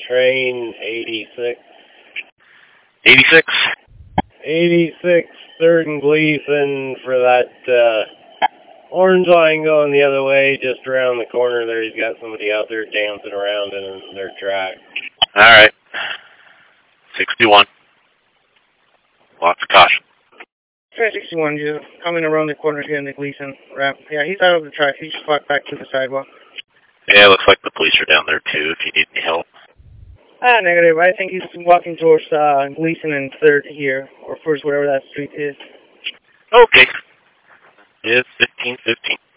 train 86. 86? 86, 3rd and Gleason for that orange line going the other way, just around the corner there. He's got somebody out there dancing around in their track. All right. 61. Lots of caution. Train 61, just coming around the corner here in the Gleason ramp. Yeah, he's out of the track. He just walked back to the sidewalk. Yeah, it looks like the police are down there too if you need any help. Negative. I think he's walking towards Gleason and 3rd here, or 1st, whatever that street is. Okay. It's 15:15.